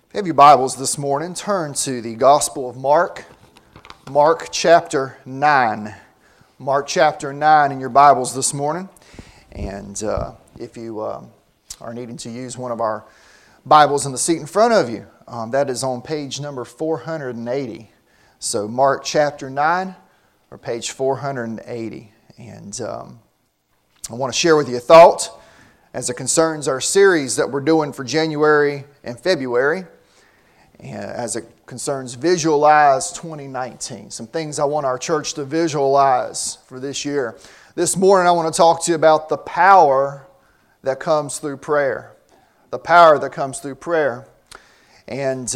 If you have your Bibles this morning, turn to the Gospel of Mark, Mark chapter 9. Mark chapter 9 in your Bibles this morning. And if you are needing to use one of our Bibles in the seat in front of you, that is on page number 480. So Mark chapter 9 or page 480. And I want to share with you a thought as it concerns our series that we're doing for January and February. As it concerns Visualize 2019. Some things I want our church to visualize for this year. This morning I want to talk to you about the power that comes through prayer. The power that comes through prayer. And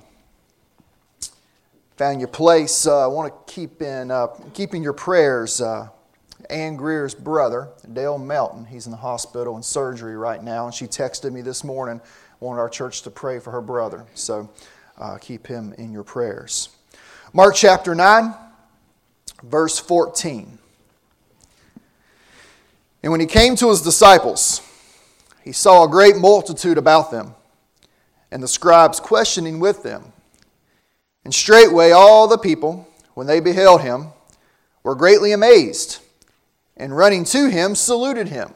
found your place. I want to keep in your prayers Ann Greer's brother, Dale Melton. He's in the hospital in surgery right now. And she texted me this morning, wanted our church to pray for her brother. So keep him in your prayers. Mark chapter 9, verse 14. And when he came to his disciples, he saw a great multitude about them, and the scribes questioning with them. And straightway all the people, when they beheld him, were greatly amazed, and running to him, saluted him.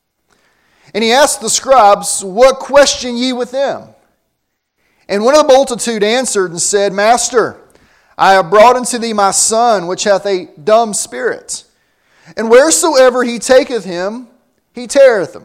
And he asked the scribes, What question ye with them? And one of the multitude answered and said, Master, I have brought unto thee my son, which hath a dumb spirit. And wheresoever he taketh him, he teareth him.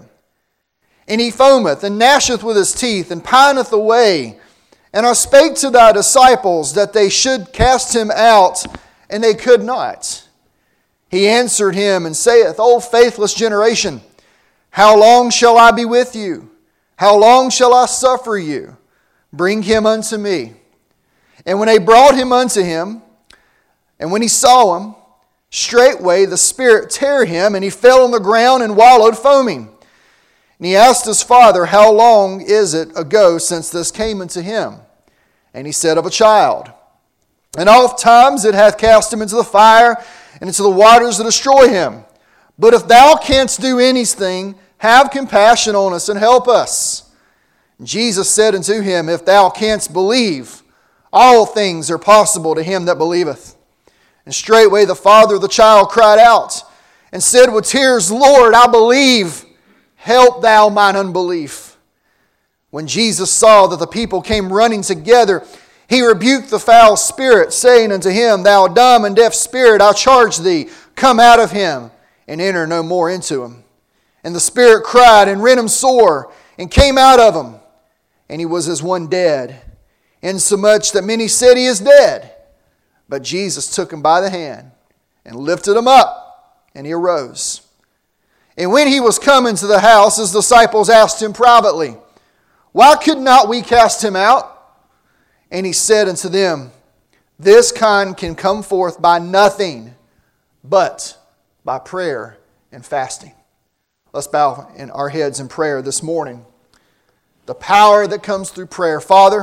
And he foameth, and gnasheth with his teeth, and pineth away. And I spake to thy disciples that they should cast him out, and they could not. He answered him and saith, O faithless generation, how long shall I be with you? How long shall I suffer you? Bring him unto me. And when they brought him unto him, and when he saw him, straightway the spirit tear him, and he fell on the ground and wallowed foaming. And he asked his father, How long is it ago since this came unto him? And he said, Of a child. And oft times it hath cast him into the fire, and into the waters to destroy him. But if thou canst do anything, have compassion on us and help us. Jesus said unto him, If thou canst believe, all things are possible to him that believeth. And straightway the father of the child cried out, and said with tears, Lord, I believe, help thou mine unbelief. When Jesus saw that the people came running together, he rebuked the foul spirit, saying unto him, Thou dumb and deaf spirit, I charge thee, come out of him, and enter no more into him. And the spirit cried, and rent him sore, and came out of him. And he was as one dead, insomuch that many said he is dead. But Jesus took him by the hand, and lifted him up, and he arose. And when he was come into the house, his disciples asked him privately, Why could not we cast him out? And he said unto them, This kind can come forth by nothing, but by prayer and fasting. Let's bow in our heads in prayer this morning. The power that comes through prayer. Father,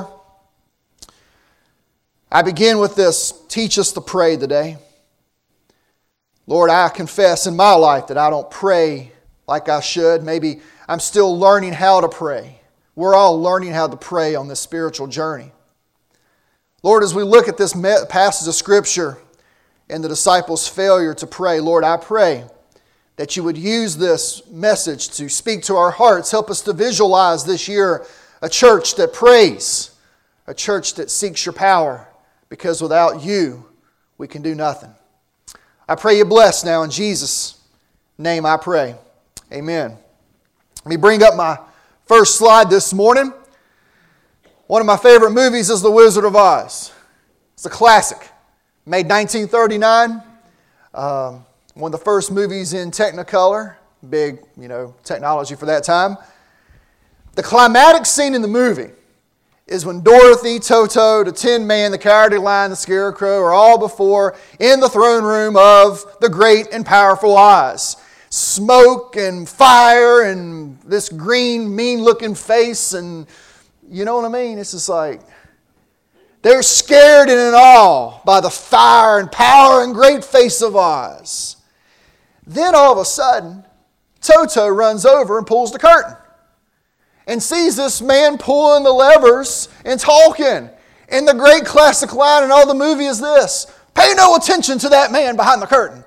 I begin with this. Teach us to pray today. Lord, I confess in my life that I don't pray like I should. Maybe I'm still learning how to pray. We're all learning how to pray on this spiritual journey. Lord, as we look at this passage of Scripture and the disciples' failure to pray, Lord, I pray that you would use this message to speak to our hearts. Help us to visualize this year a church that prays, a church that seeks your power, because without you, we can do nothing. I pray you bless now in Jesus' name I pray. Amen. Let me bring up my first slide this morning. One of my favorite movies is The Wizard of Oz. It's a classic. Made 1939. One of the first movies in Technicolor. Big, technology for that time. The climatic scene in the movie is when Dorothy, Toto, the Tin Man, the Cowardly Lion, the Scarecrow are all before in the throne room of the great and powerful Oz. Smoke and fire and this green, mean-looking face, and you know what I mean? It's just like they're scared and in awe by the fire and power and great face of Oz. Then all of a sudden, Toto runs over and pulls the curtain. and sees this man pulling the levers and talking. And the great classic line in all the movie is this: pay no attention to that man behind the curtain.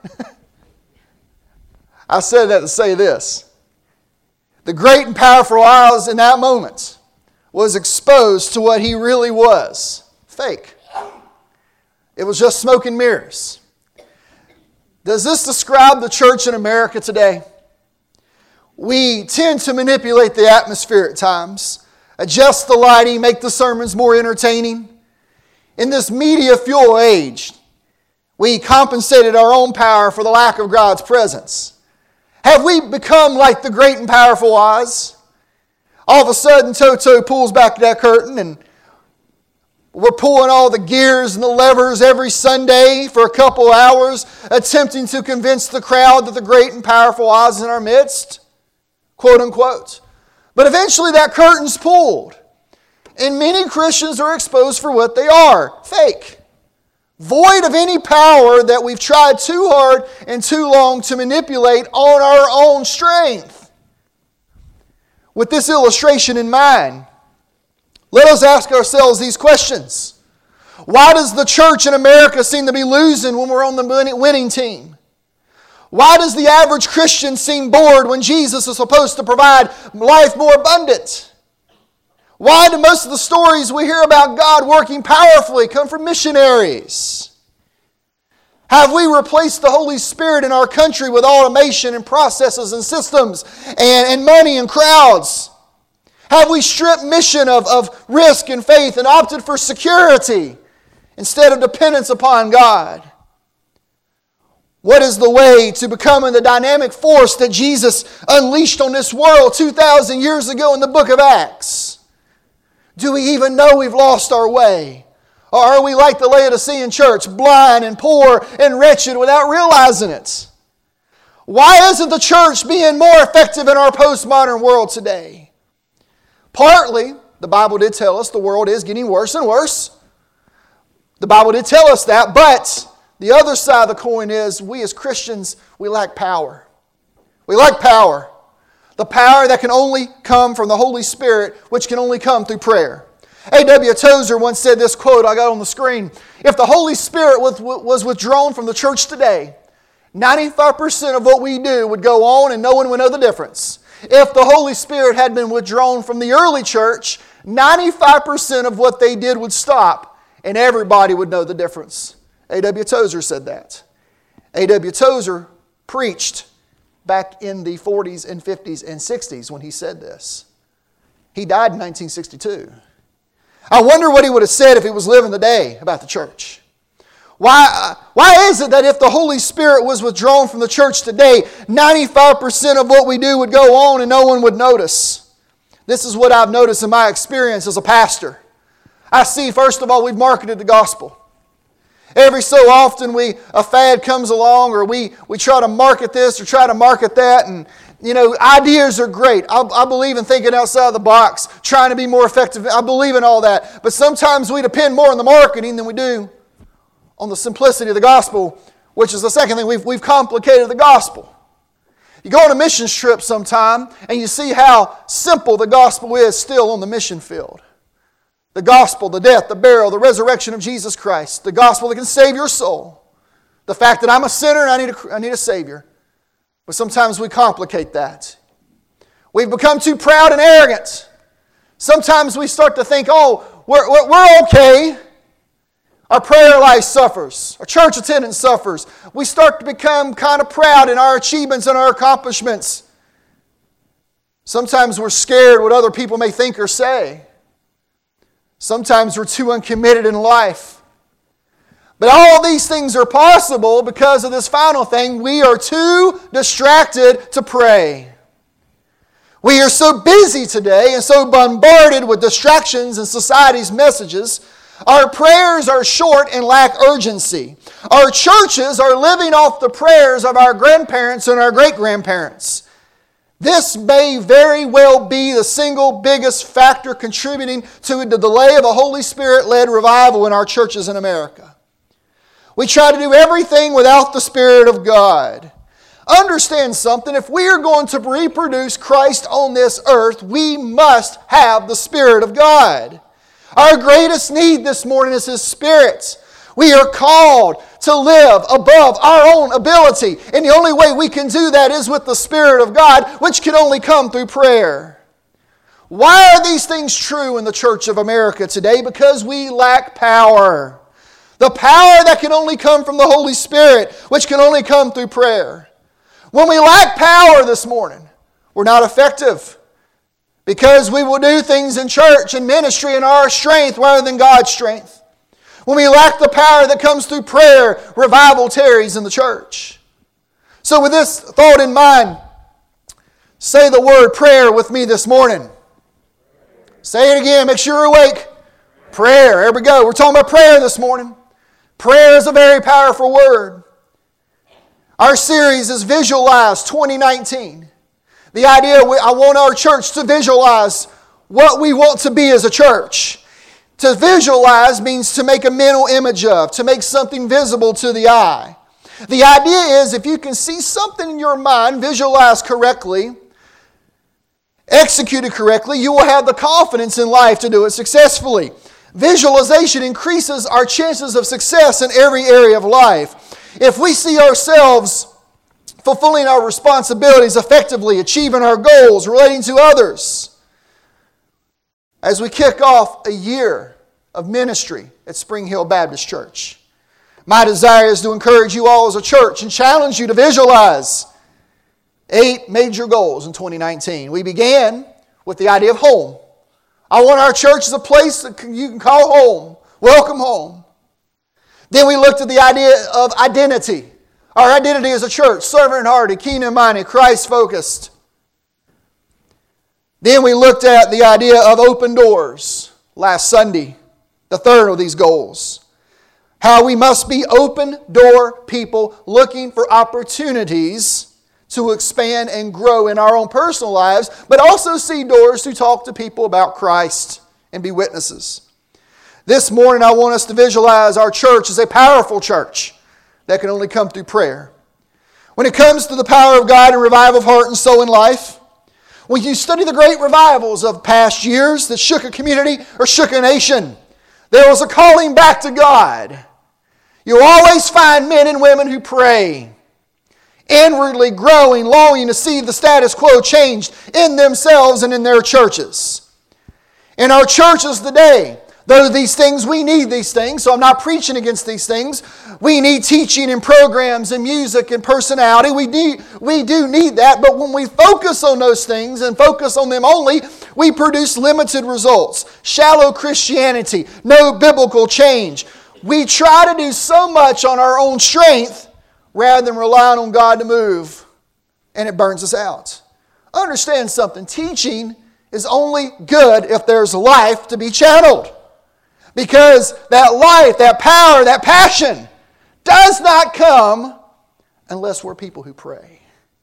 I said that to say this. The great and powerful Oz in that moment was exposed to what he really was. Fake. It was just smoke and mirrors. Does this describe the church in America today? We tend to manipulate the atmosphere at times, adjust the lighting, make the sermons more entertaining. In this media-fueled age, we compensated our own power for the lack of God's presence. Have we become like the great and powerful Oz? All of a sudden, Toto pulls back that curtain and we're pulling all the gears and the levers every Sunday for a couple hours, attempting to convince the crowd that the great and powerful Oz is in our midst, quote unquote. But eventually that curtain's pulled, and many Christians are exposed for what they are: fake. Void of any power that we've tried too hard and too long to manipulate on our own strength. With this illustration in mind, let us ask ourselves these questions. Why does the church in America seem to be losing when we're on the winning team? Why does the average Christian seem bored when Jesus is supposed to provide life more abundant? Why do most of the stories we hear about God working powerfully come from missionaries? Have we replaced the Holy Spirit in our country with automation and processes and systems and money and crowds? Have we stripped mission of risk and faith and opted for security instead of dependence upon God? What is the way to becoming the dynamic force that Jesus unleashed on this world 2,000 years ago in the book of Acts? Do we even know we've lost our way? Or are we like the Laodicean church, blind and poor and wretched without realizing it? Why isn't the church being more effective in our postmodern world today? Partly, the Bible did tell us the world is getting worse and worse. The Bible did tell us that, but the other side of the coin is we as Christians, we lack power. We lack power. The power that can only come from the Holy Spirit, which can only come through prayer. A.W. Tozer once said this quote I got on the screen: if the Holy Spirit was withdrawn from the church today, 95% of what we do would go on and no one would know the difference. If the Holy Spirit had been withdrawn from the early church, 95% of what they did would stop and everybody would know the difference. A.W. Tozer said that. A.W. Tozer preached back in the 40s and 50s and 60s when he said this. He died in 1962. I wonder what he would have said if he was living today about the church. Why is it that if the Holy Spirit was withdrawn from the church today, 95% of what we do would go on and no one would notice? This is what I've noticed in my experience as a pastor. I see, first of all, we've marketed the gospel. Every so often a fad comes along, or we try to market this or try to market that, and ideas are great. I believe in thinking outside the box, trying to be more effective. I believe in all that. But sometimes we depend more on the marketing than we do on the simplicity of the gospel, which is the second thing. We've complicated the gospel. You go on a missions trip sometime and you see how simple the gospel is still on the mission field. The gospel, the death, the burial, the resurrection of Jesus Christ. The gospel that can save your soul. The fact that I'm a sinner and I need a Savior. But sometimes we complicate that. We've become too proud and arrogant. Sometimes we start to think, we're okay. Our prayer life suffers. Our church attendance suffers. We start to become kind of proud in our achievements and our accomplishments. Sometimes we're scared what other people may think or say. Sometimes we're too uncommitted in life. But all these things are possible because of this final thing. We are too distracted to pray. We are so busy today and so bombarded with distractions and society's messages. Our prayers are short and lack urgency. Our churches are living off the prayers of our grandparents and our great-grandparents. This may very well be the single biggest factor contributing to the delay of a Holy Spirit-led revival in our churches in America. We try to do everything without the Spirit of God. Understand something. If we are going to reproduce Christ on this earth, we must have the Spirit of God. Our greatest need this morning is His Spirit. We are called to live above our own ability. And the only way we can do that is with the Spirit of God, which can only come through prayer. Why are these things true in the Church of America today? Because we lack power. The power that can only come from the Holy Spirit, which can only come through prayer. When we lack power this morning, we're not effective. Because we will do things in church and ministry in our strength rather than God's strength. When we lack the power that comes through prayer, revival tarries in the church. So with this thought in mind, say the word prayer with me this morning. Say it again, make sure you're awake. Prayer, there we go. We're talking about prayer this morning. Prayer is a very powerful word. Our series is Visualize 2019. The idea, I want our church to visualize what we want to be as a church. To visualize means to make a mental image of, to make something visible to the eye. The idea is if you can see something in your mind, visualized correctly, executed correctly, you will have the confidence in life to do it successfully. Visualization increases our chances of success in every area of life. If we see ourselves fulfilling our responsibilities effectively, achieving our goals, relating to others, as we kick off a year of ministry at Spring Hill Baptist Church, my desire is to encourage you all as a church and challenge you to visualize 8 major goals in 2019. We began with the idea of home. I want our church as a place that you can call home. Welcome home. Then we looked at the idea of identity. Our identity as a church, servant-hearted, kingdom-minded, Christ-focused. Then we looked at the idea of open doors last Sunday, the third of these goals. How we must be open door people looking for opportunities to expand and grow in our own personal lives, but also see doors to talk to people about Christ and be witnesses. This morning I want us to visualize our church as a powerful church that can only come through prayer. When it comes to the power of God and revival of heart and soul in life, when you study the great revivals of past years that shook a community or shook a nation, there was a calling back to God. You'll always find men and women who pray, inwardly growing, longing to see the status quo changed in themselves and in their churches. In our churches today, though these things, we need these things, so I'm not preaching against these things. We need teaching and programs and music and personality. We do need that, but when we focus on those things and focus on them only, we produce limited results. Shallow Christianity, no biblical change. We try to do so much on our own strength rather than relying on God to move, and it burns us out. Understand something. Teaching is only good if there's life to be channeled. Because that life, that power, that passion does not come unless we're people who pray.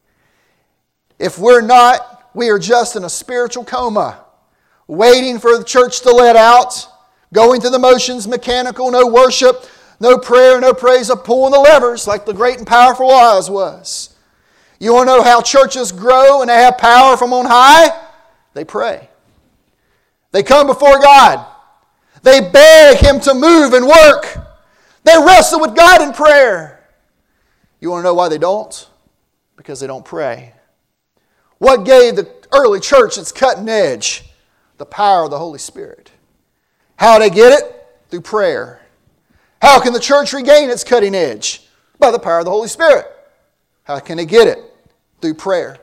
If we're not, we are just in a spiritual coma, waiting for the church to let out, going through the motions, mechanical, no worship, no prayer, no praise, of pulling the levers like the great and powerful Oz was. You want to know how churches grow and they have power from on high? They pray. They come before God. They beg Him to move and work. They wrestle with God in prayer. You want to know why they don't? Because they don't pray. What gave the early church its cutting edge? The power of the Holy Spirit. How did they get it? Through prayer. How can the church regain its cutting edge? By the power of the Holy Spirit. How can they get it? Through prayer.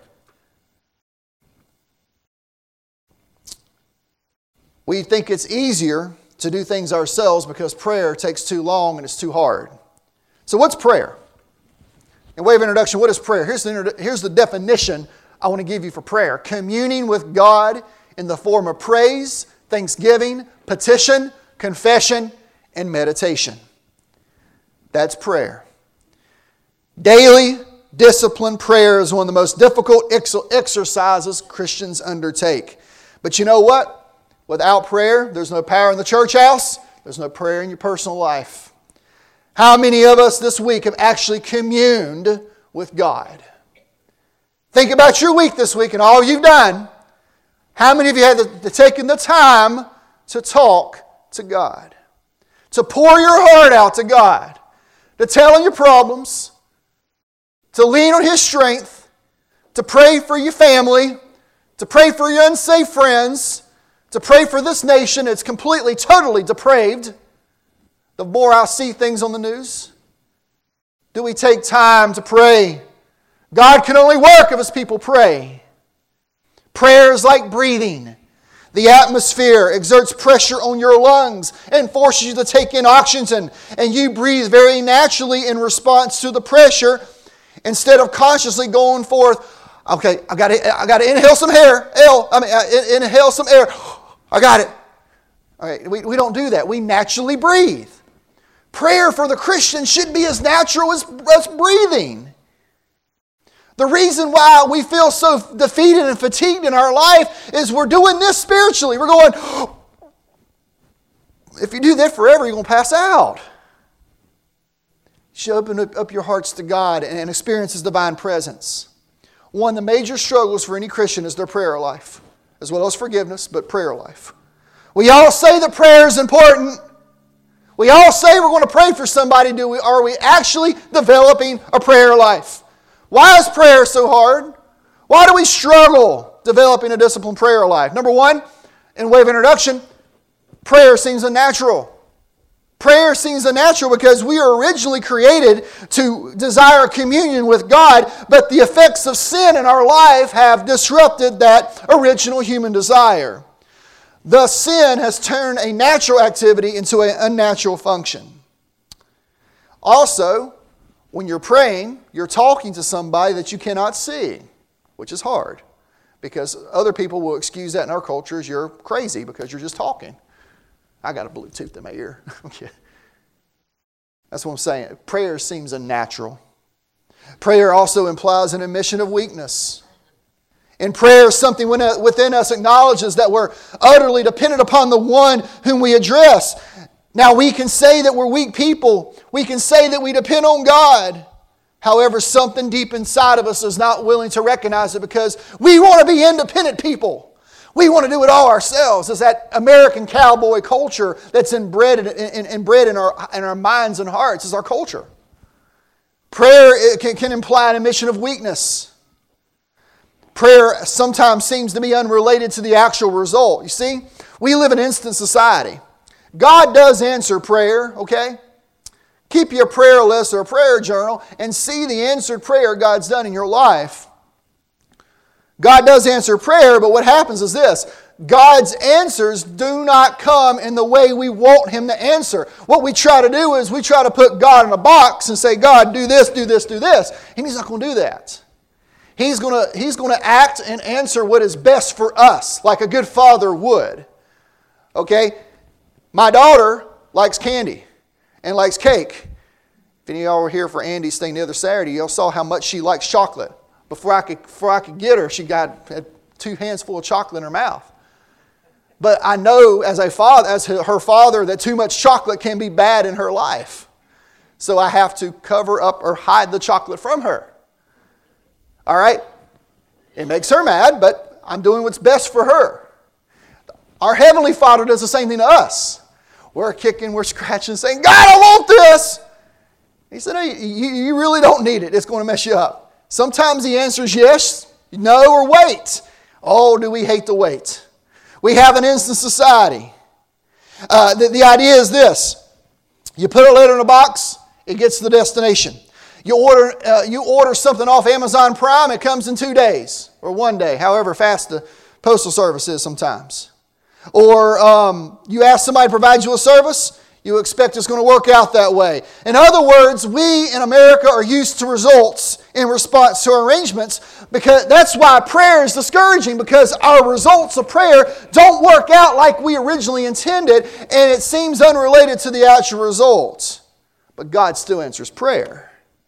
We think it's easier to do things ourselves because prayer takes too long and it's too hard. So what's prayer? In way of introduction, what is prayer? Here's the definition I want to give you for prayer. Communing with God in the form of praise, thanksgiving, petition, confession, and meditation. That's prayer. Daily disciplined prayer is one of the most difficult exercises Christians undertake. But you know what? Without prayer, there's no power in the church house. There's no prayer in your personal life. How many of us this week have actually communed with God? Think about your week this week and all you've done. How many of you had taken the time to talk to God? To pour your heart out to God. To tell Him your problems. To lean on His strength. To pray for your family. To pray for your unsafe friends. To pray for this nation. It's completely, totally depraved. The more I see things on the news. Do we take time to pray? God can only work if His people pray. Prayer is like breathing. The atmosphere exerts pressure on your lungs and forces you to take in oxygen, and you breathe very naturally in response to the pressure instead of consciously going forth. Okay, I got to inhale some air. Inhale some air. I got it. All right, we don't do that. We naturally breathe. Prayer for the Christian should be as natural as breathing. The reason why we feel so defeated and fatigued in our life is we're doing this spiritually. We're going, if you do that forever, you're going to pass out. You should open up your hearts to God and experience His divine presence. One of the major struggles for any Christian is their prayer life, as well as forgiveness, but prayer life. We all say that prayer is important. We all say we're going to pray for somebody. Are we actually developing a prayer life? Why is prayer so hard? Why do we struggle developing a disciplined prayer life? Number one, in way of introduction, prayer seems unnatural. Prayer seems unnatural because we are originally created to desire communion with God, but the effects of sin in our life have disrupted that original human desire. Thus, sin has turned a natural activity into an unnatural function. Also, when you're praying, you're talking to somebody that you cannot see, which is hard because other people will excuse that in our culture as you're crazy because you're just talking. I got a Bluetooth in my ear. Okay. That's what I'm saying. Prayer seems unnatural. Prayer also implies an admission of weakness. In prayer, something within us acknowledges that we're utterly dependent upon the one whom we address. Now, we can say that we're weak people. We can say that we depend on God. However, something deep inside of us is not willing to recognize it because we want to be independent people. We want to do it all ourselves. It's that American cowboy culture that's inbred in our minds and hearts. It's our culture. Prayer can imply an admission of weakness. Prayer sometimes seems to be unrelated to the actual result. You see, we live in an instant society. God does answer prayer, okay? Keep your prayer list or a prayer journal and see the answered prayer God's done in your life. God does answer prayer, but what happens is this. God's answers do not come in the way we want Him to answer. What we try to do is we try to put God in a box and say, God, do this, do this, do this. And He's not going to do that. He's going to act and answer what is best for us, like a good father would. Okay? My daughter likes candy and likes cake. If any of y'all were here for Andy's thing the other Saturday, y'all saw how much she likes chocolate. Before I could get her, she had 2 hands full of chocolate in her mouth. But I know as her father, that too much chocolate can be bad in her life. So I have to cover up or hide the chocolate from her. All right? It makes her mad, but I'm doing what's best for her. Our Heavenly Father does the same thing to us. We're kicking, we're scratching, saying, God, I want this. He said, hey, you really don't need it. It's going to mess you up. Sometimes the answer is yes, no, or wait. Oh, do we hate to wait. We have an instant society. The idea is this. You put a letter in a box, it gets to the destination. You order something off Amazon Prime, it comes in 2 days or 1 day, however fast the postal service is sometimes. Or you ask somebody to provide you a service, you expect it's going to work out that way. In other words, we in America are used to results in response to arrangements, because that's why prayer is discouraging, because our results of prayer don't work out like we originally intended, and it seems unrelated to the actual results. But God still answers prayer.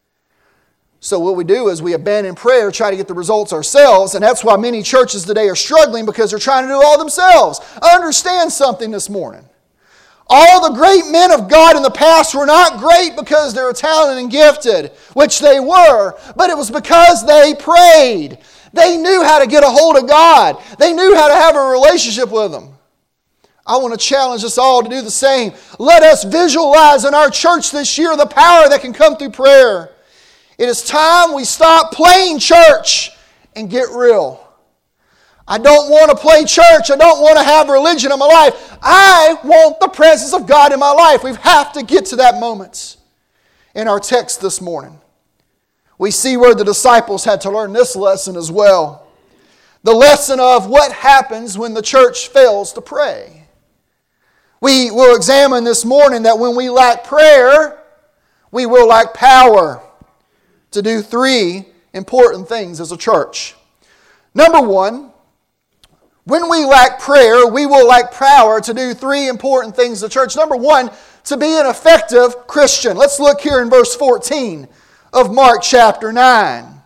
So what we do is we abandon prayer, try to get the results ourselves, and that's why many churches today are struggling, because they're trying to do it all themselves. Understand something this morning. All the great men of God in the past were not great because they were talented and gifted, which they were, but it was because they prayed. They knew how to get a hold of God. They knew how to have a relationship with Him. I want to challenge us all to do the same. Let us visualize in our church this year the power that can come through prayer. It is time we stop playing church and get real. I don't want to play church. I don't want to have religion in my life. I want the presence of God in my life. We have to get to that moment. In our text this morning, we see where the disciples had to learn this lesson as well. The lesson of what happens when the church fails to pray. We will examine this morning that when we lack prayer, we will lack power to do three important things as a church. Number one, when we lack prayer, we will lack power to do three important things as a church. Number one, to be an effective Christian. Let's look here in verse 14 of Mark chapter 9.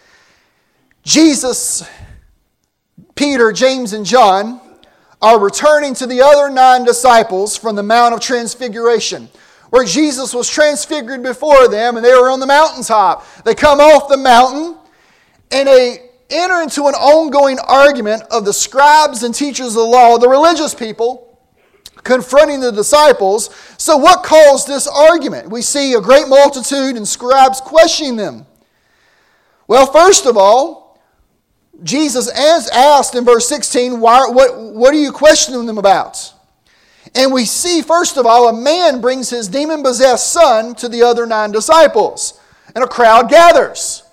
Jesus, Peter, James, and John are returning to the other 9 disciples from the Mount of Transfiguration, where Jesus was transfigured before them and they were on the mountaintop. They come off the mountain and they enter into an ongoing argument of the scribes and teachers of the law, the religious people, confronting the disciples. So what caused this argument? We see a great multitude and scribes questioning them. Well, first of all, Jesus asked in verse 16, what are you questioning them about? And we see, first of all, a man brings his demon-possessed son to the other 9 disciples, and a crowd gathers.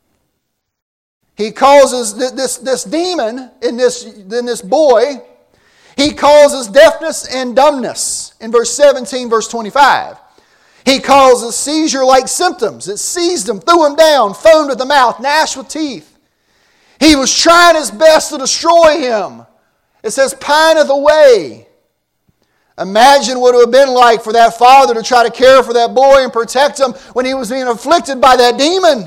He causes this demon in this boy, he causes deafness and dumbness in verse 17, verse 25. He causes seizure-like symptoms. It seized him, threw him down, foamed at the mouth, gnashed with teeth. He was trying his best to destroy him. It says, pineth away. Imagine what it would have been like for that father to try to care for that boy and protect him when he was being afflicted by that demon.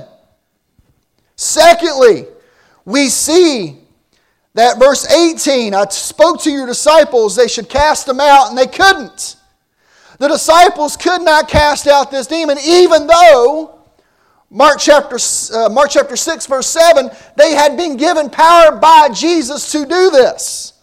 Secondly, we see that verse 18, I spoke to your disciples, they should cast them out, and they couldn't. The disciples could not cast out this demon, even though Mark chapter 6, verse 7, they had been given power by Jesus to do this.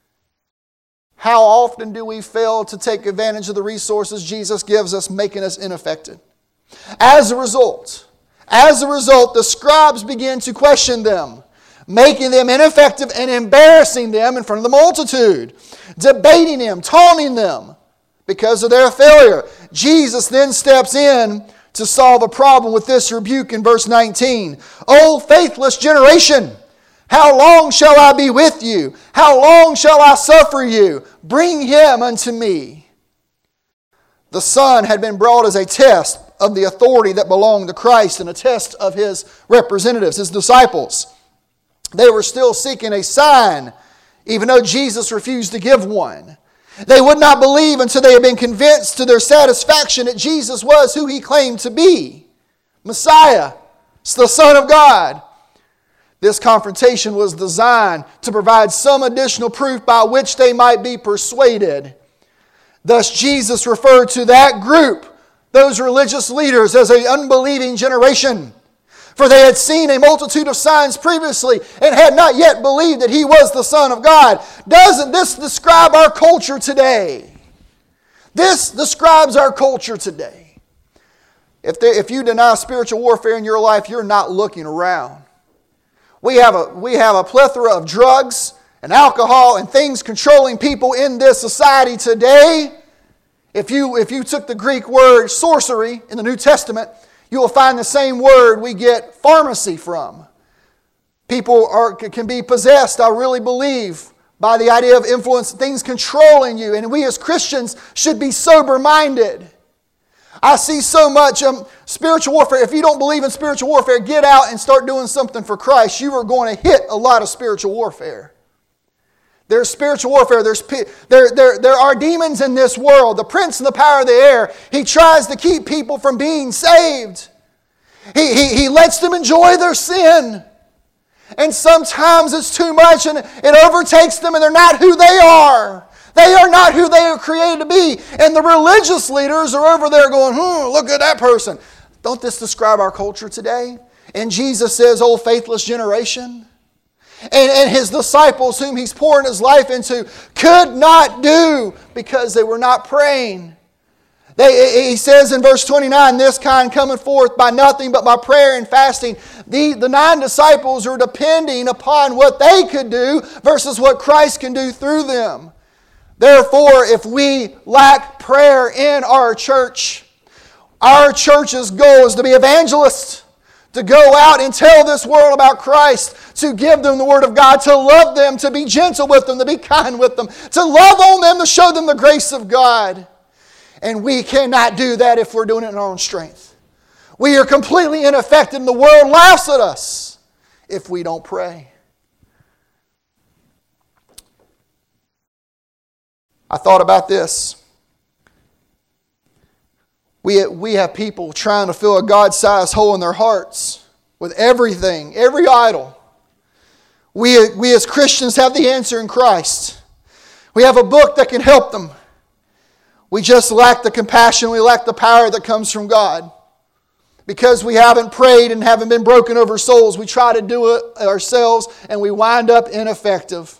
How often do we fail to take advantage of the resources Jesus gives us, making us ineffective? As a result, the scribes began to question them, making them ineffective and embarrassing them in front of the multitude, debating them, taunting them because of their failure. Jesus then steps in to solve a problem with this rebuke in verse 19. O faithless generation, how long shall I be with you? How long shall I suffer you? Bring him unto me. The Son had been brought as a test of the authority that belonged to Christ and a test of His representatives, His disciples. They were still seeking a sign, even though Jesus refused to give one. They would not believe until they had been convinced to their satisfaction that Jesus was who He claimed to be, Messiah, the Son of God. This confrontation was designed to provide some additional proof by which they might be persuaded. Thus, Jesus referred to that group, those religious leaders, as an unbelieving generation. For they had seen a multitude of signs previously and had not yet believed that He was the Son of God. Doesn't this describe our culture today? This describes our culture today. If you deny spiritual warfare in your life, you're not looking around. We have a plethora of drugs and alcohol and things controlling people in this society today. If you took the Greek word sorcery in the New Testament, you will find the same word we get pharmacy from. People can be possessed, I really believe, by the idea of influence, things controlling you. And we as Christians should be sober-minded. I see so much spiritual warfare. If you don't believe in spiritual warfare, get out and start doing something for Christ. You are going to hit a lot of spiritual warfare. There's spiritual warfare. There are demons in this world. The prince and the power of the air. He tries to keep people from being saved. He lets them enjoy their sin. And sometimes it's too much and it overtakes them and they're not who they are. They are not who they are created to be. And the religious leaders are over there going, look at that person. Don't this describe our culture today? And Jesus says, "O faithless generation." and his disciples whom he's pouring his life into could not do because they were not praying. He says in verse 29, this kind cometh forth by nothing but by prayer and fasting. The 9 disciples are depending upon what they could do versus what Christ can do through them. Therefore, if we lack prayer in our church's goal is to be evangelists, to go out and tell this world about Christ, to give them the Word of God, to love them, to be gentle with them, to be kind with them, to love on them, to show them the grace of God. And we cannot do that if we're doing it in our own strength. We are completely ineffective, and the world laughs at us if we don't pray. I thought about this. We have people trying to fill a God-sized hole in their hearts with everything, every idol. We as Christians have the answer in Christ. We have a book that can help them. We just lack the compassion, we lack the power that comes from God. Because we haven't prayed and haven't been broken over souls, we try to do it ourselves and we wind up ineffective.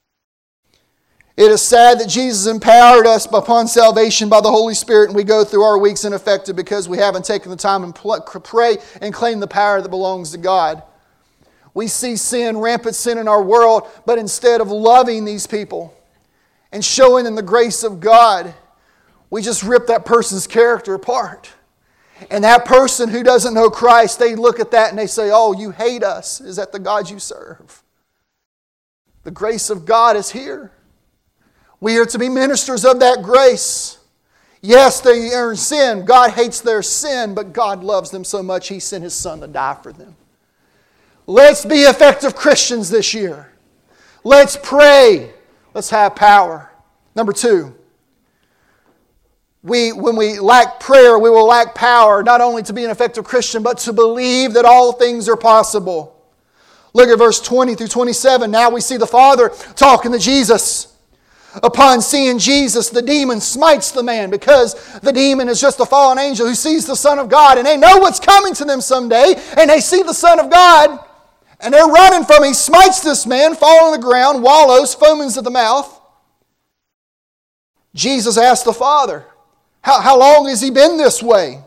It is sad that Jesus empowered us upon salvation by the Holy Spirit and we go through our weeks ineffective because we haven't taken the time and pray and claim the power that belongs to God. We see sin, rampant sin in our world, but instead of loving these people and showing them the grace of God, we just rip that person's character apart. And that person who doesn't know Christ, they look at that and they say, oh, you hate us. Is that the God you serve? The grace of God is here. We are to be ministers of that grace. Yes, they are in sin. God hates their sin, but God loves them so much He sent His Son to die for them. Let's be effective Christians this year. Let's pray. Let's have power. Number 2. When we lack prayer, we will lack power, not only to be an effective Christian, but to believe that all things are possible. Look at verse 20 through 27. Now we see the Father talking to Jesus. Upon seeing Jesus, the demon smites the man because the demon is just a fallen angel who sees the Son of God and they know what's coming to them someday and they see the Son of God and they're running from him. He smites this man, falls on the ground, wallows, foams at the mouth. Jesus asked the Father, how long has he been this way?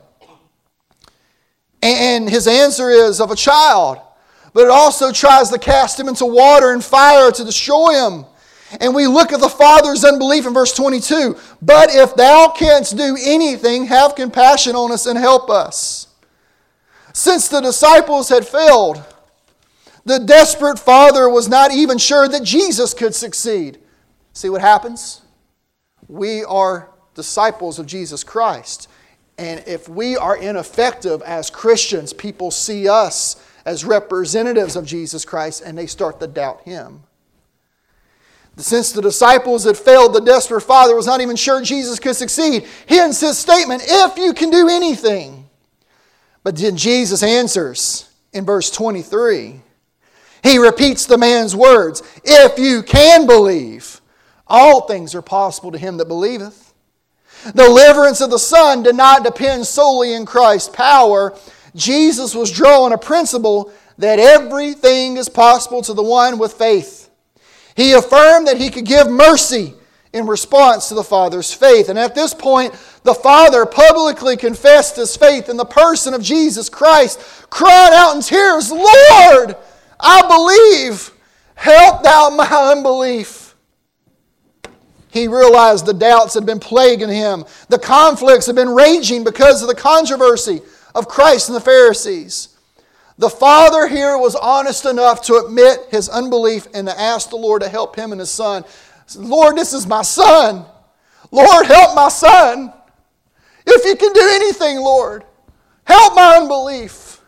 And his answer is of a child. But it also tries to cast him into water and fire to destroy him. And we look at the Father's unbelief in verse 22. But if thou canst do anything, have compassion on us and help us. Since the disciples had failed, the desperate Father was not even sure that Jesus could succeed. See what happens? We are disciples of Jesus Christ. And if we are ineffective as Christians, people see us as representatives of Jesus Christ and they start to doubt Him. Since the disciples had failed, the desperate Father was not even sure Jesus could succeed. Hence His statement, if you can do anything. But then Jesus answers in verse 23. He repeats the man's words, if you can believe, all things are possible to him that believeth. The deliverance of the Son did not depend solely in Christ's power. Jesus was drawing a principle that everything is possible to the one with faith. He affirmed that He could give mercy in response to the Father's faith. And at this point, the Father publicly confessed His faith in the person of Jesus Christ, crying out in tears, Lord, I believe, help thou my unbelief. He realized the doubts had been plaguing him. The conflicts had been raging because of the controversy of Christ and the Pharisees. The Father here was honest enough to admit his unbelief and to ask the Lord to help him and his son. Lord, this is my son. Lord, help my son. If you can do anything, Lord, help my unbelief.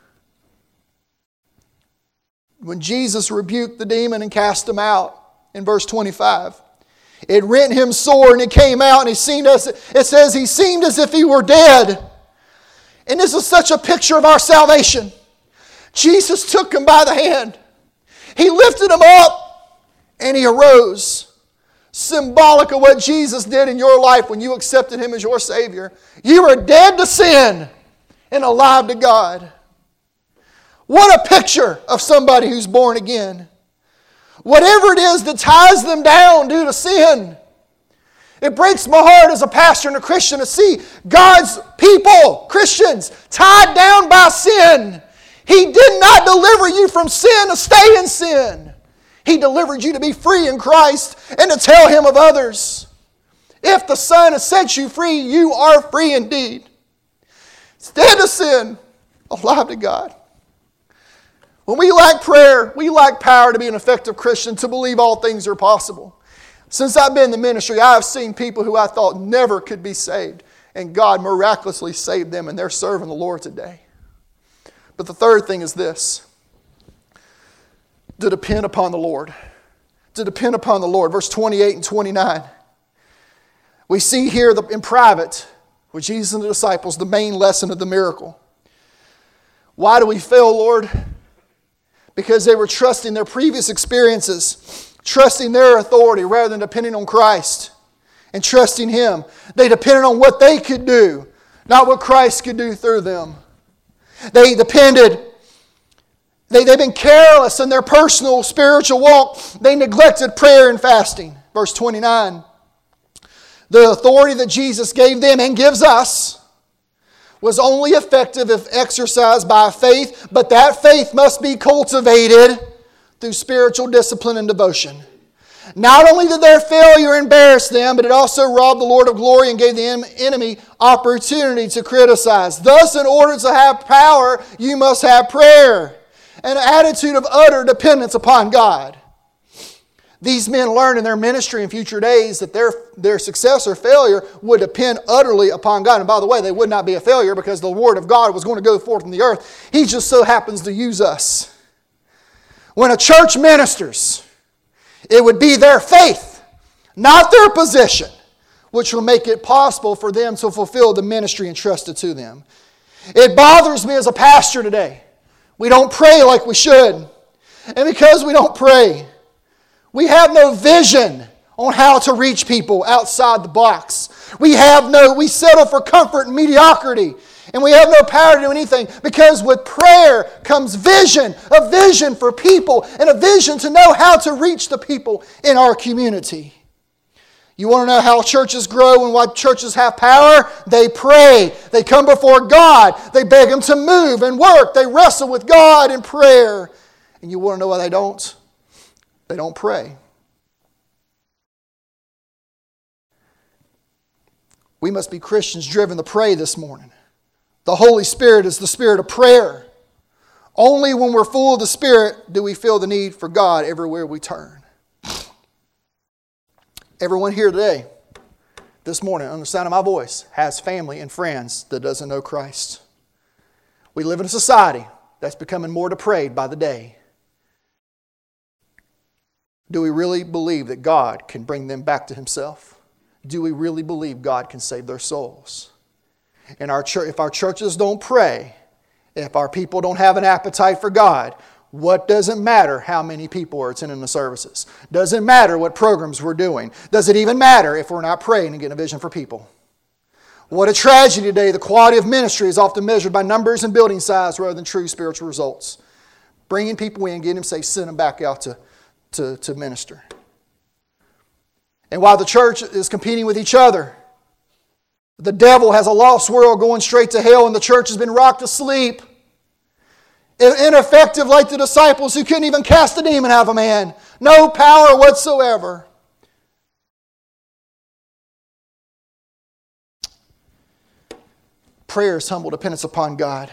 When Jesus rebuked the demon and cast him out in verse 25, it rent him sore and it came out and it says he seemed as if he were dead. And this is such a picture of our salvation. Jesus took him by the hand. He lifted him up and he arose. Symbolic of what Jesus did in your life when you accepted Him as your Savior. You were dead to sin and alive to God. What a picture of somebody who's born again. Whatever it is that ties them down due to sin. It breaks my heart as a pastor and a Christian to see God's people, Christians, tied down by sin. He did not deliver you from sin to stay in sin. He delivered you to be free in Christ and to tell Him of others. If the Son has set you free, you are free indeed. Dead to sin, alive to God. When we lack prayer, we lack power to be an effective Christian, to believe all things are possible. Since I've been in the ministry, I have seen people who I thought never could be saved, and God miraculously saved them, and they're serving the Lord today. But the third thing is this: to depend upon the Lord. To depend upon the Lord. Verse 28 and 29. We see here in private, with Jesus and the disciples, the main lesson of the miracle. Why do we fail, Lord? Because they were trusting their previous experiences, trusting their authority rather than depending on Christ and trusting Him. They depended on what they could do, not what Christ could do through them. They've been careless in their personal spiritual walk. They neglected prayer and fasting. Verse 29. The authority that Jesus gave them and gives us was only effective if exercised by faith, but that faith must be cultivated through spiritual discipline and devotion. Not only did their failure embarrass them, but it also robbed the Lord of glory and gave the enemy opportunity to criticize. Thus, in order to have power, you must have prayer, an attitude of utter dependence upon God. These men learned in their ministry in future days that their success or failure would depend utterly upon God. And by the way, they would not be a failure because the Word of God was going to go forth in the earth. He just so happens to use us. When a church ministers, it would be their faith, not their position, which will make it possible for them to fulfill the ministry entrusted to them. It bothers me as a pastor today. We don't pray like we should. And because we don't pray, we have no vision on how to reach people outside the box. We settle for comfort and mediocrity. And we have no power to do anything, because with prayer comes vision, a vision for people and a vision to know how to reach the people in our community. You want to know how churches grow and why churches have power? They pray. They come before God. They beg Him to move and work. They wrestle with God in prayer. And you want to know why they don't? They don't pray. We must be Christians driven to pray this morning. The Holy Spirit is the Spirit of prayer. Only when we're full of the Spirit do we feel the need for God everywhere we turn. Everyone here today, this morning, on the sound of my voice, has family and friends that doesn't know Christ. We live in a society that's becoming more depraved by the day. Do we really believe that God can bring them back to Himself? Do we really believe God can save their souls? And if our churches don't pray, if our people don't have an appetite for God, what does it matter how many people are attending the services? Doesn't matter what programs we're doing. Does it even matter if we're not praying and getting a vision for people? What a tragedy today. The quality of ministry is often measured by numbers and building size rather than true spiritual results. Bringing people in, getting them saved, send them back out to minister. And while the church is competing with each other, the devil has a lost world going straight to hell, and the church has been rocked to sleep. Ineffective like the disciples who couldn't even cast a demon out of a man. No power whatsoever. Prayer is humble dependence upon God.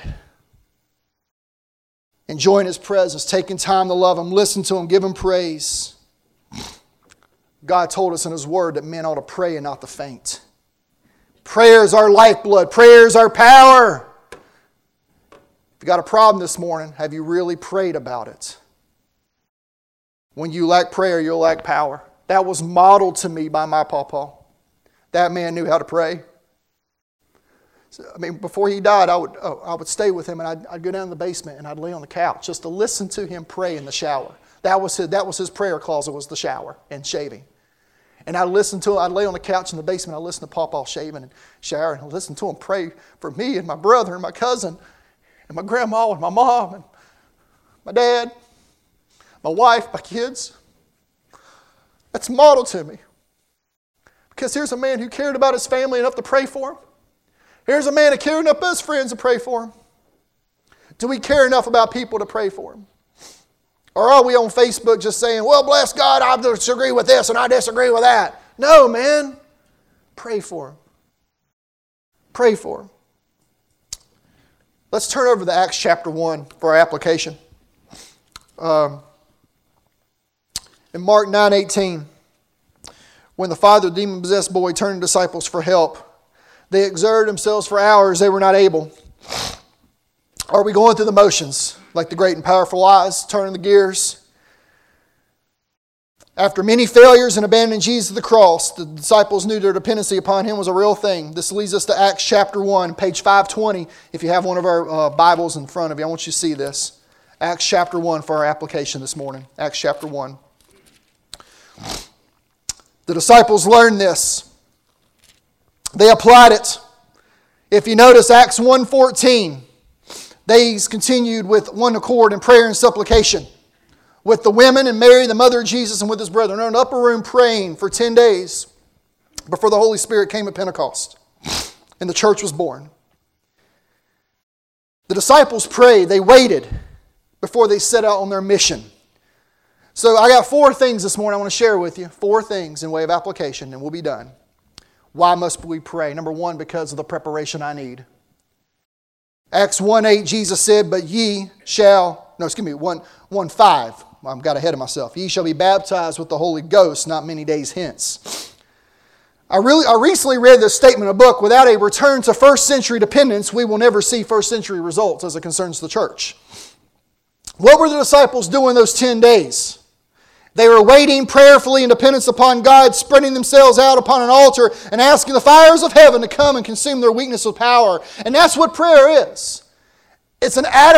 Enjoying His presence, taking time to love Him, listen to Him, give Him praise. God told us in His Word that men ought to pray and not to faint. Prayer is our lifeblood. Prayer is our power. If you got a problem this morning, have you really prayed about it? When you lack prayer, you'll lack power. That was modeled to me by my pawpaw. That man knew how to pray. Before he died, I would stay with him, and I'd go down to the basement and I'd lay on the couch just to listen to him pray in the shower. That was his prayer closet, was the shower and shaving. And I'd listen to him. I'd lay on the couch in the basement. I'd listen to Pawpaw shaving and showering, and listen to him pray for me and my brother and my cousin and my grandma and my mom and my dad, my wife, my kids. That's model to me. Because here's a man who cared about his family enough to pray for him. Here's a man who cared enough about his friends to pray for him. Do we care enough about people to pray for him? Or are we on Facebook just saying, well, bless God, I disagree with this and I disagree with that? No, man. Pray for him. Pray for him. Let's turn over to Acts chapter 1 for our application. In Mark 9:18, when the father of the demon-possessed boy turned to disciples for help, they exerted themselves for hours, they were not able. Are we going through the motions, like the great and powerful wise, turning the gears? After many failures and abandoning Jesus at the cross, the disciples knew their dependency upon him was a real thing. This leads us to Acts chapter 1, page 520. If you have one of our Bibles in front of you, I want you to see this. Acts chapter 1 for our application this morning. Acts chapter 1. The disciples learned this. They applied it. If you notice Acts 1:14, they continued with one accord in prayer and supplication with the women and Mary, the mother of Jesus, and with his brethren. They're in an upper room praying for 10 days before the Holy Spirit came at Pentecost and the church was born. The disciples prayed. They waited before they set out on their mission. So I got 4 things this morning I want to share with you. 4 things in way of application, and we'll be done. Why must we pray? Number 1, because of the preparation I need. Acts 1:8, Jesus said, but ye shall, 1:5. I got ahead of myself. Ye shall be baptized with the Holy Ghost not many days hence. I recently read this statement in a book. Without a return to first century dependence, we will never see first century results as it concerns the church. What were the disciples doing those 10 days? They were waiting prayerfully in dependence upon God, spreading themselves out upon an altar and asking the fires of heaven to come and consume their weakness with power. And that's what prayer is. It's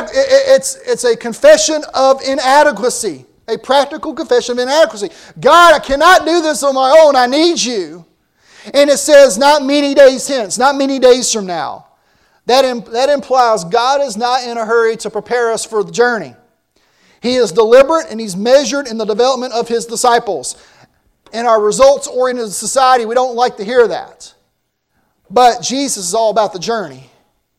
a confession of inadequacy, a practical confession of inadequacy. God, I cannot do this on my own. I need you. And it says, not many days hence, not many days from now. That implies God is not in a hurry to prepare us for the journey. He is deliberate and He's measured in the development of His disciples. In our results-oriented society, we don't like to hear that. But Jesus is all about the journey.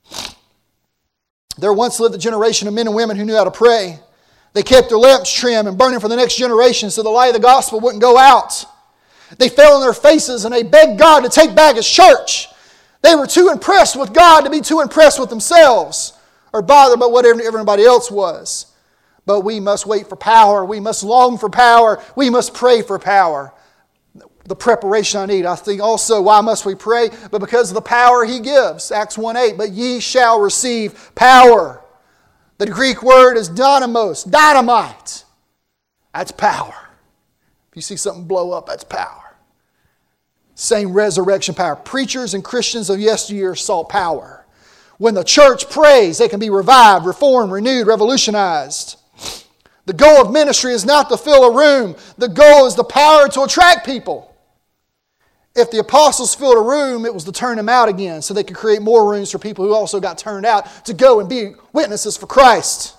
There once lived a generation of men and women who knew how to pray. They kept their lamps trim and burning for the next generation so the light of the gospel wouldn't go out. They fell on their faces and they begged God to take back His church. They were too impressed with God to be too impressed with themselves or bothered about what everybody else was. But we must wait for power. We must long for power. We must pray for power. The preparation I need. I think also, why must we pray? But because of the power He gives. Acts 1:8, but ye shall receive power. The Greek word is dynamos, dynamite. That's power. If you see something blow up, that's power. Same resurrection power. Preachers and Christians of yesteryear sought power. When the church prays, they can be revived, reformed, renewed, revolutionized. The goal of ministry is not to fill a room. The goal is the power to attract people. If the apostles filled a room, it was to turn them out again so they could create more rooms for people who also got turned out to go and be witnesses for Christ.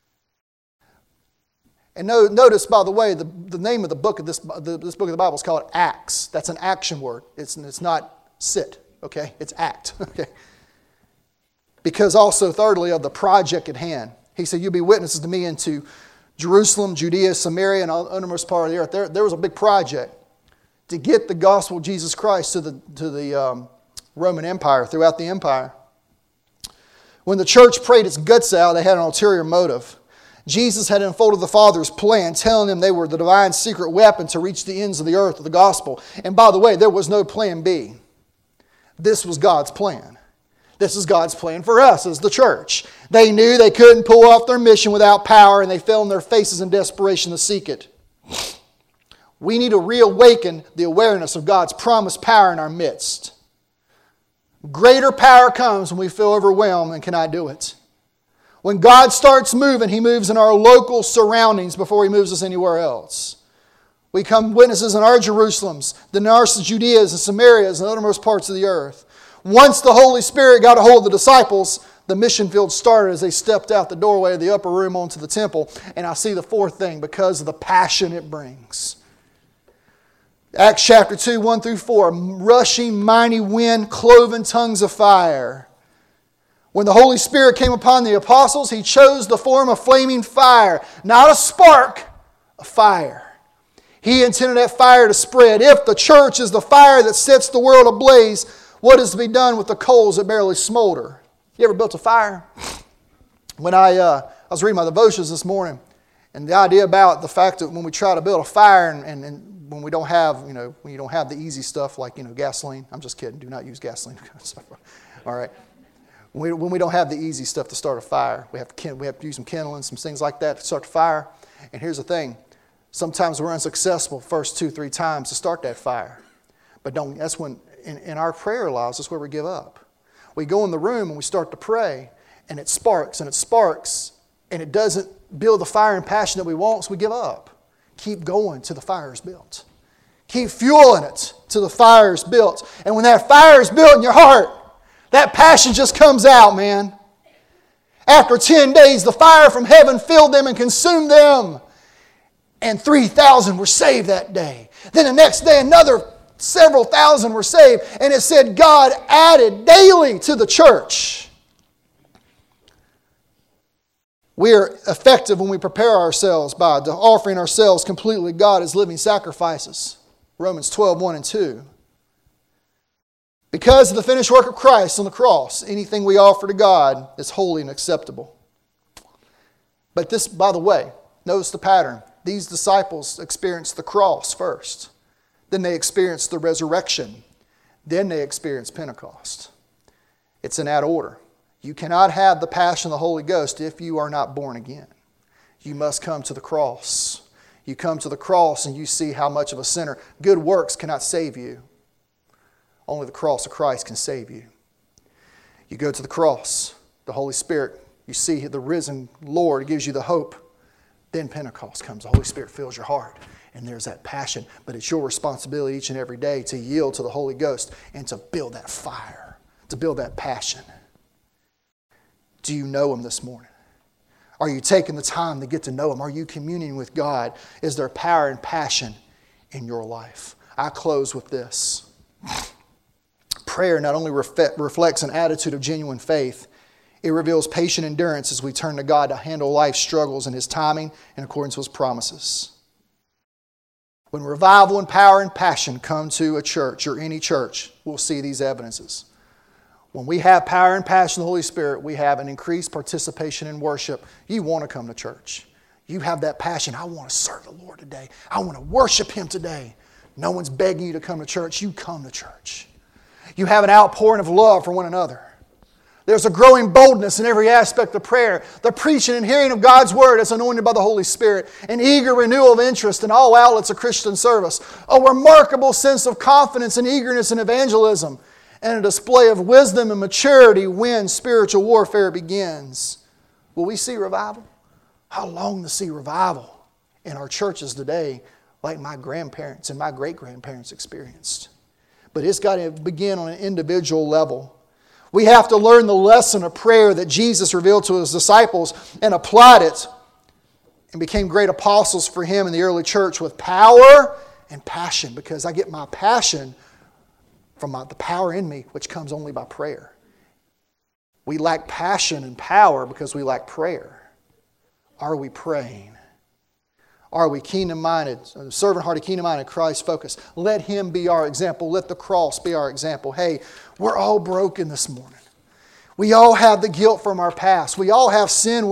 And notice, by the way, the name of the book of this book of the Bible is called Acts. That's an action word. It's not sit, okay? It's act, okay? Because also, thirdly, of the project at hand. He said, you'll be witnesses to me into Jerusalem, Judea, Samaria, and all the uttermost part of the earth. There was a big project to get the gospel of Jesus Christ to the Roman Empire, throughout the empire. When the church prayed its guts out, they had an ulterior motive. Jesus had unfolded the Father's plan, telling them they were the divine secret weapon to reach the ends of the earth with the gospel. And by the way, there was no plan B. This was God's plan. This is God's plan for us as the church. They knew they couldn't pull off their mission without power, and they fell on their faces in desperation to seek it. We need to reawaken the awareness of God's promised power in our midst. Greater power comes when we feel overwhelmed and cannot do it. When God starts moving, He moves in our local surroundings before He moves us anywhere else. We become witnesses in our Jerusalems, the Judeas and Samarias and the uttermost parts of the earth. Once the Holy Spirit got a hold of the disciples, the mission field started as they stepped out the doorway of the upper room onto the temple. And I see the 4th thing, because of the passion it brings. Acts chapter 2, 1 through 4. Rushing mighty wind, cloven tongues of fire. When the Holy Spirit came upon the apostles, He chose the form of flaming fire. Not a spark, a fire. He intended that fire to spread. If the church is the fire that sets the world ablaze, what is to be done with the coals that barely smolder? You ever built a fire? When I was reading my devotions this morning, and the idea about the fact that when we try to build a fire and when we don't have, when you don't have the easy stuff like, gasoline. I'm just kidding. Do not use gasoline. All right. When we don't have the easy stuff to start a fire, we have to use some kindling, some things like that to start the fire. And here's the thing. Sometimes we're unsuccessful first 2-3 times to start that fire. But that's when, in our prayer lives, that's where we give up. We go in the room and we start to pray, and it sparks, and it doesn't build the fire and passion that we want, so we give up. Keep going till the fire is built. Keep fueling it till the fire is built. And when that fire is built in your heart, that passion just comes out, man. After 10 days, the fire from heaven filled them and consumed them. And 3,000 were saved that day. Then the next day, another several thousand were saved. And it said God added daily to the church. We are effective when we prepare ourselves by offering ourselves completely to God as living sacrifices. Romans 12, 1 and 2. Because of the finished work of Christ on the cross, anything we offer to God is holy and acceptable. But this, by the way, notice the pattern. These disciples experienced the cross first. Then they experienced the resurrection. Then they experienced Pentecost. It's in that order. You cannot have the passion of the Holy Ghost if you are not born again. You must come to the cross. You come to the cross and you see how much of a sinner. Good works cannot save you. Only the cross of Christ can save you. You go to the cross, the Holy Spirit, you see the risen Lord, it gives you the hope. Then Pentecost comes. The Holy Spirit fills your heart. And there's that passion. But it's your responsibility each and every day to yield to the Holy Ghost and to build that fire, to build that passion. Do you know Him this morning? Are you taking the time to get to know Him? Are you communing with God? Is there power and passion in your life? I close with this. Prayer not only reflects an attitude of genuine faith, it reveals patient endurance as we turn to God to handle life's struggles in His timing and according to His promises. When revival and power and passion come to a church or any church, we'll see these evidences. When we have power and passion of the Holy Spirit, we have an increased participation in worship. You want to come to church. You have that passion. I want to serve the Lord today. I want to worship Him today. No one's begging you to come to church. You come to church. You have an outpouring of love for one another. There's a growing boldness in every aspect of prayer. The preaching and hearing of God's Word is anointed by the Holy Spirit. An eager renewal of interest in all outlets of Christian service. A remarkable sense of confidence and eagerness in evangelism. And a display of wisdom and maturity when spiritual warfare begins. Will we see revival? I long to see revival in our churches today like my grandparents and my great-grandparents experienced. But it's got to begin on an individual level. We have to learn the lesson of prayer that Jesus revealed to His disciples and applied it and became great apostles for Him in the early church with power and passion, because I get my passion from the power in me, which comes only by prayer. We lack passion and power because we lack prayer. Are we praying? Are we kingdom-minded, servant-hearted, kingdom-minded, Christ-focused? Let Him be our example. Let the cross be our example. Hey, we're all broken this morning. We all have the guilt from our past. We all have sin.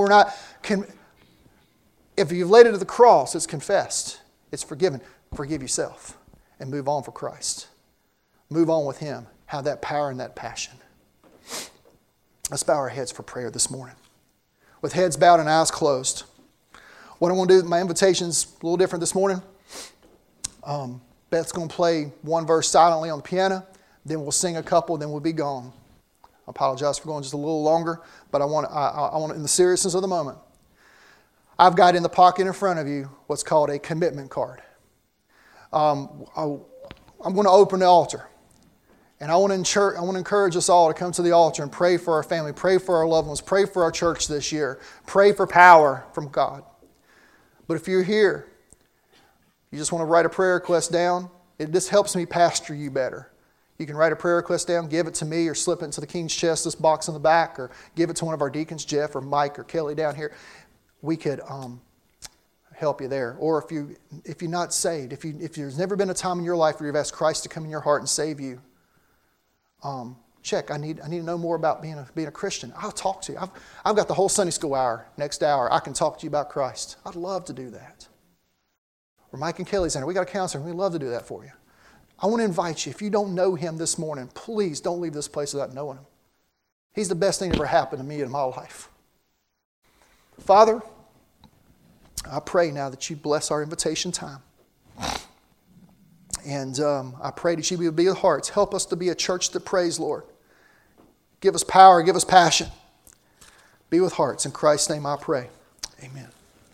If you've laid it at the cross, it's confessed. It's forgiven. Forgive yourself and move on for Christ. Move on with Him. Have that power and that passion. Let's bow our heads for prayer this morning. With heads bowed and eyes closed. What I want to do, my invitation's a little different this morning. Beth's going to play one verse silently on the piano. Then we'll sing a couple, then we'll be gone. I apologize for going just a little longer, but I want in the seriousness of the moment. I've got in the pocket in front of you what's called a commitment card. I'm going to open the altar. And I want to encourage us all to come to the altar and pray for our family, pray for our loved ones, pray for our church this year, pray for power from God. But if you're here, you just want to write a prayer request down, It just helps me pastor you better. You can write a prayer request down, give it to me, or slip it into the King's Chest, this box in the back, or give it to one of our deacons, Jeff or Mike or Kelly down here. We could help you there. Or if you're not saved, if there's never been a time in your life where you've asked Christ to come in your heart and save you, check. I need to know more about being a Christian. I'll talk to you. I've got the whole Sunday school hour. Next hour, I can talk to you about Christ. I'd love to do that. Or Mike and Kelly's in there. We got a counselor. We'd love to do that for you. I want to invite you. If you don't know him this morning, please don't leave this place without knowing him. He's the best thing that ever happened to me in my life. Father, I pray now that you bless our invitation time. And I pray that you will be with hearts. Help us to be a church that prays, Lord. Give us power, give us passion. Be with hearts. In Christ's name I pray. Amen.